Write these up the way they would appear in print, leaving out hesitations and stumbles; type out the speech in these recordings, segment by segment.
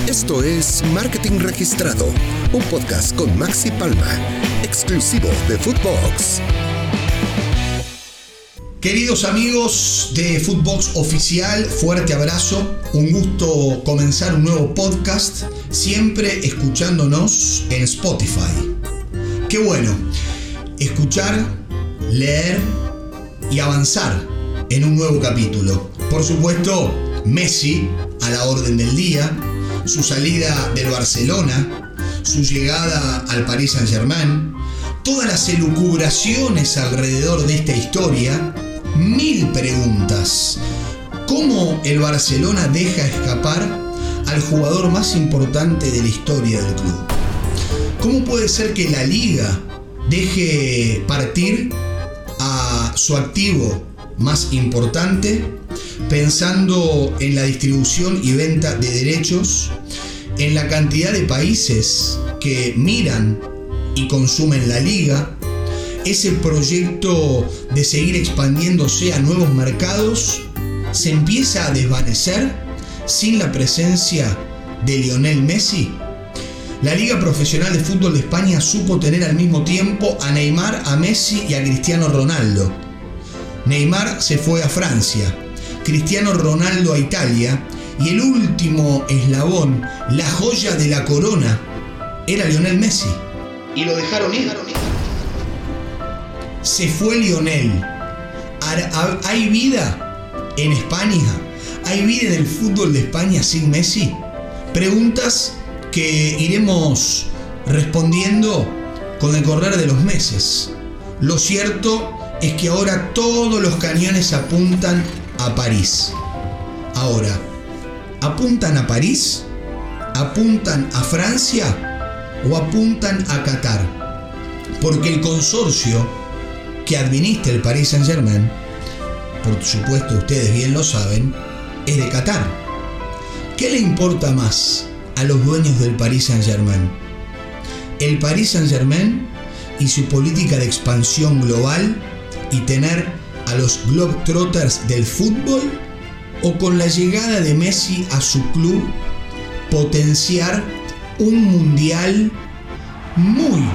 Esto es Marketing Registrado, un podcast con Maxi Palma, exclusivo de Footbox. Queridos amigos de Footbox Oficial, fuerte abrazo, un gusto comenzar un nuevo podcast, siempre escuchándonos en Spotify. Qué bueno, escuchar, leer y avanzar en un nuevo capítulo. Por supuesto, Messi a la orden del día, su salida del Barcelona, su llegada al Paris Saint-Germain, todas las elucubraciones alrededor de esta historia, 1000 preguntas. ¿Cómo el Barcelona deja escapar al jugador más importante de la historia del club? ¿Cómo puede ser que la Liga deje partir a su activo más importante, pensando en la distribución y venta de derechos, en la cantidad de países que miran y consumen la liga, ese proyecto de seguir expandiéndose a nuevos mercados se empieza a desvanecer sin la presencia de Lionel Messi? La Liga Profesional de Fútbol de España supo tener al mismo tiempo a Neymar, a Messi y a Cristiano Ronaldo. Neymar se fue a Francia, Cristiano Ronaldo a Italia, y el último eslabón, la joya de la corona, era Lionel Messi. Y lo dejaron ir. Se fue Lionel. ¿Hay vida en España? ¿Hay vida en el fútbol de España sin Messi? Preguntas que iremos respondiendo con el correr de los meses. Lo cierto es que ahora todos los cañones apuntan a París. Ahora, ¿apuntan a París? ¿Apuntan a Francia? ¿O apuntan a Qatar? Porque el consorcio que administra el Paris Saint-Germain, por supuesto ustedes bien lo saben, es de Qatar. ¿Qué le importa más a los dueños del Paris Saint-Germain? ¿El Paris Saint-Germain y su política de expansión global y tener a los Globetrotters del fútbol, o con la llegada de Messi a su club potenciar un mundial muy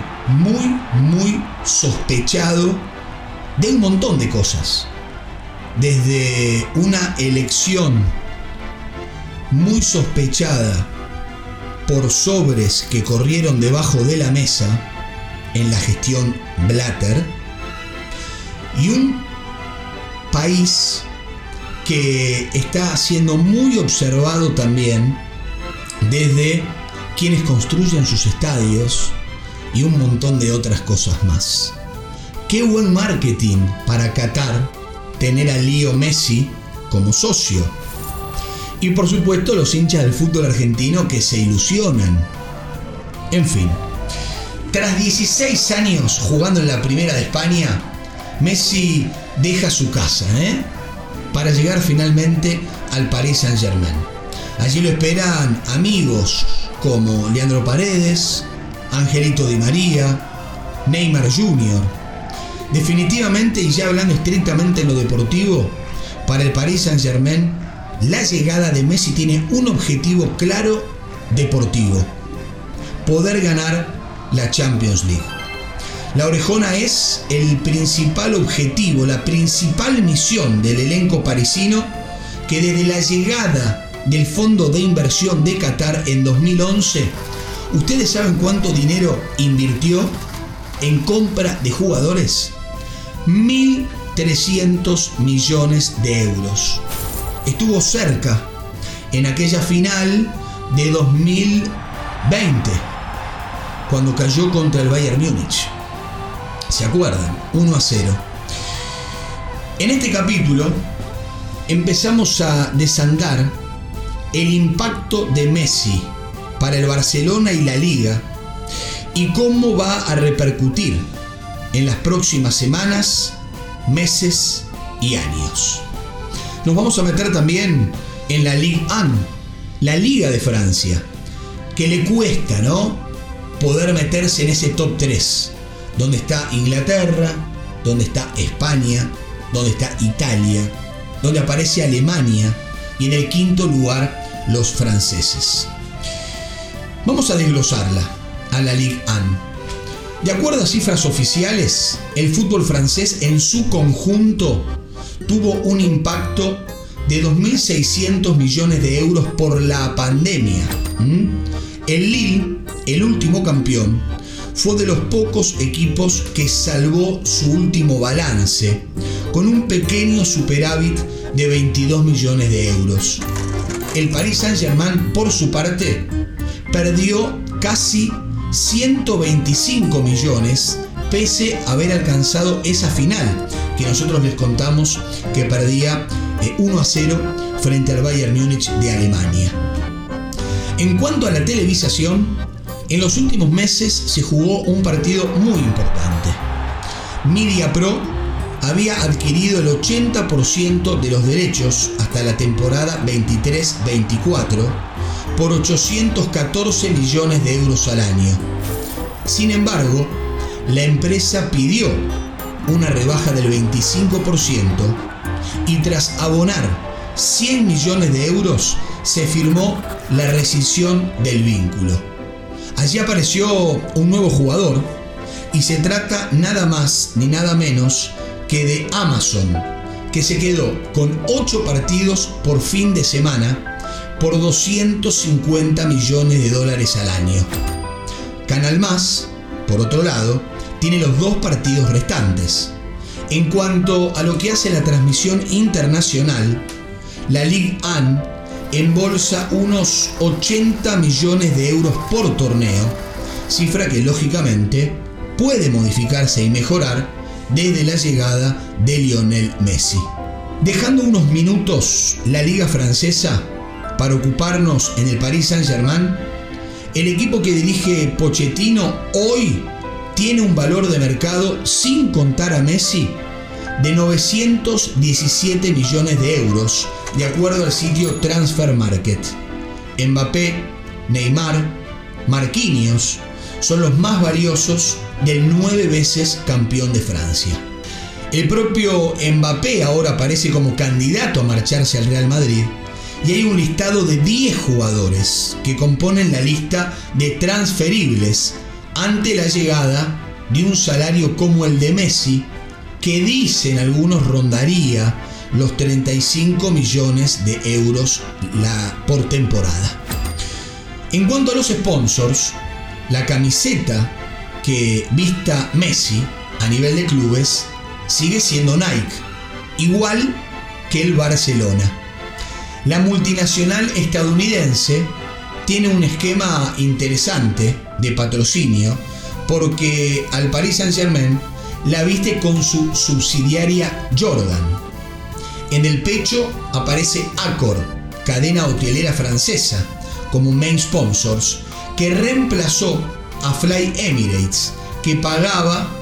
sospechado de un montón de cosas? Desde una elección muy sospechada por sobres que corrieron debajo de la mesa en la gestión Blatter, y un país que está siendo muy observado también desde quienes construyen sus estadios y un montón de otras cosas más. Qué buen marketing para Qatar tener a Leo Messi como socio. Y por supuesto los hinchas del fútbol argentino que se ilusionan. En fin, tras 16 años jugando en la Primera de España, Messi deja su casa, para llegar finalmente al Paris Saint-Germain. Allí lo esperan amigos como Leandro Paredes, Angelito Di María, Neymar Jr. Definitivamente, y ya hablando estrictamente en lo deportivo, para el Paris Saint-Germain, la llegada de Messi tiene un objetivo claro deportivo: poder ganar la Champions League. La orejona es el principal objetivo, la principal misión del elenco parisino, que desde la llegada del fondo de inversión de Qatar en 2011, ¿ustedes saben cuánto dinero invirtió en compra de jugadores? 1.300 millones de euros. Estuvo cerca en aquella final de 2020, cuando cayó contra el Bayern Múnich. ¿Se acuerdan? 1-0. En este capítulo empezamos a desandar el impacto de Messi para el Barcelona y la Liga, y cómo va a repercutir en las próximas semanas, meses y años. Nos vamos a meter también en la Ligue 1, la Liga de Francia, que le cuesta, ¿no?, poder meterse en ese top 3, donde está Inglaterra, donde está España, donde está Italia, donde aparece Alemania, y en el quinto lugar los franceses. Vamos a desglosarla a la Ligue 1. De acuerdo a cifras oficiales, el fútbol francés en su conjunto tuvo un impacto de 2.600 millones de euros por la pandemia. El Lille, el último campeón, fue de los pocos equipos que salvó su último balance, con un pequeño superávit de 22 millones de euros. El Paris Saint-Germain, por su parte, perdió casi 125 millones pese a haber alcanzado esa final que nosotros les contamos que perdía 1-0 frente al Bayern Múnich de Alemania. En cuanto a la televisación, en los últimos meses se jugó un partido muy importante. Mediapro había adquirido el 80% de los derechos hasta la temporada 23-24 por 814 millones de euros al año. Sin embargo, la empresa pidió una rebaja del 25% y tras abonar 100 millones de euros se firmó la rescisión del vínculo. Allí apareció un nuevo jugador y se trata nada más ni nada menos que de Amazon, que se quedó con 8 partidos por fin de semana por 250 millones de dólares al año. Canal+, por otro lado, tiene los 2 partidos restantes. En cuanto a lo que hace la transmisión internacional, la Ligue 1 embolsa unos 80 millones de euros por torneo, cifra que lógicamente puede modificarse y mejorar desde la llegada de Lionel Messi. Dejando unos minutos la liga francesa para ocuparnos en el Paris Saint-Germain, el equipo que dirige Pochettino hoy tiene un valor de mercado, sin contar a Messi, de 917 millones de euros, de acuerdo al sitio Transfer Market. Mbappé, Neymar, Marquinhos son los más valiosos del 9 veces campeón de Francia. El propio Mbappé ahora aparece como candidato a marcharse al Real Madrid y hay un listado de 10 jugadores que componen la lista de transferibles ante la llegada de un salario como el de Messi, que dicen algunos rondaría los 35 millones de euros por temporada. En cuanto a los sponsors, la camiseta que vista Messi a nivel de clubes sigue siendo Nike, igual que el Barcelona. La multinacional estadounidense tiene un esquema interesante de patrocinio porque al Paris Saint-Germain la viste con su subsidiaria Jordan. En el pecho aparece Accor, cadena hotelera francesa, como main sponsors, que reemplazó a Fly Emirates, que pagaba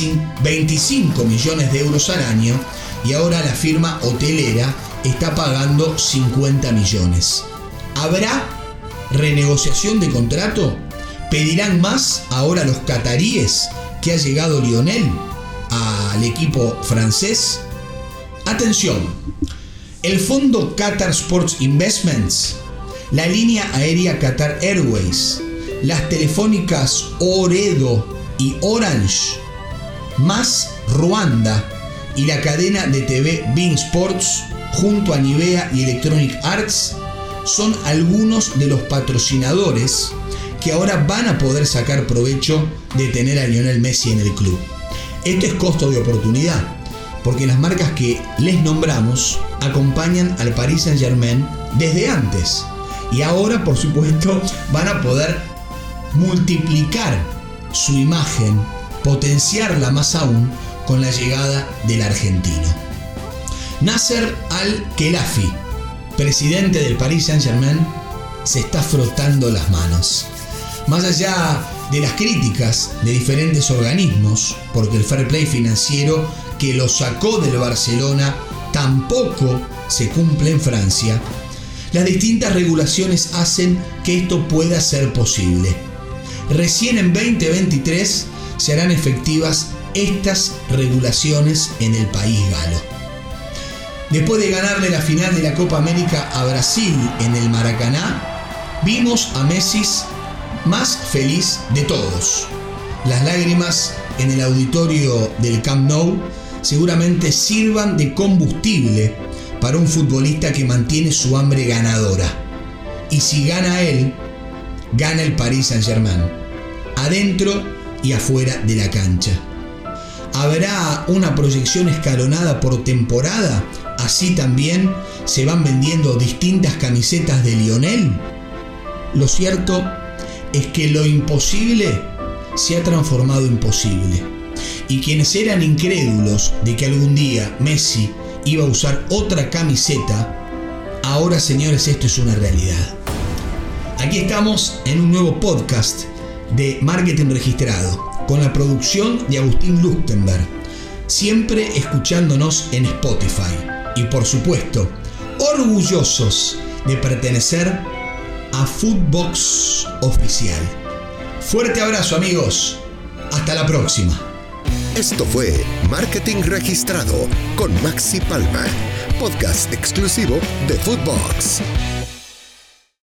25 millones de euros al año y ahora la firma hotelera está pagando 50 millones. ¿Habrá renegociación de contrato? ¿Pedirán más ahora los cataríes que ha llegado Lionel al equipo francés? Atención, el fondo Qatar Sports Investments, la línea aérea Qatar Airways, las telefónicas Ooredoo y Orange, más Ruanda y la cadena de TV beIN Sports junto a Nivea y Electronic Arts son algunos de los patrocinadores que ahora van a poder sacar provecho de tener a Lionel Messi en el club. Esto es costo de oportunidad, porque las marcas que les nombramos acompañan al Paris Saint-Germain desde antes y ahora, por supuesto, van a poder multiplicar su imagen, potenciarla más aún con la llegada del argentino. Nasser Al-Khelaifi, presidente del Paris Saint-Germain, se está frotando las manos. Más allá de las críticas de diferentes organismos, porque el fair play financiero que lo sacó del Barcelona tampoco se cumple en Francia, las distintas regulaciones hacen que esto pueda ser posible. Recién en 2023 se harán efectivas estas regulaciones en el país galo. Después de ganarle la final de la Copa América a Brasil en el Maracaná, vimos a Messi más feliz de todos. Las lágrimas en el auditorio del Camp Nou seguramente sirvan de combustible para un futbolista que mantiene su hambre ganadora. Y si gana él, gana el Paris Saint-Germain, adentro y afuera de la cancha. ¿Habrá una proyección escalonada por temporada? Así también se van vendiendo distintas camisetas de Lionel. Lo cierto es que lo imposible se ha transformado en posible. Y quienes eran incrédulos de que algún día Messi iba a usar otra camiseta, ahora, señores, esto es una realidad. Aquí estamos en un nuevo podcast de Marketing Registrado, con la producción de Agustín Luchtenberg, siempre escuchándonos en Spotify. Y por supuesto, orgullosos de pertenecer a Footbox Oficial. Fuerte abrazo, amigos. Hasta la próxima. Esto fue Marketing Registrado con Maxi Palma, podcast exclusivo de Footbox.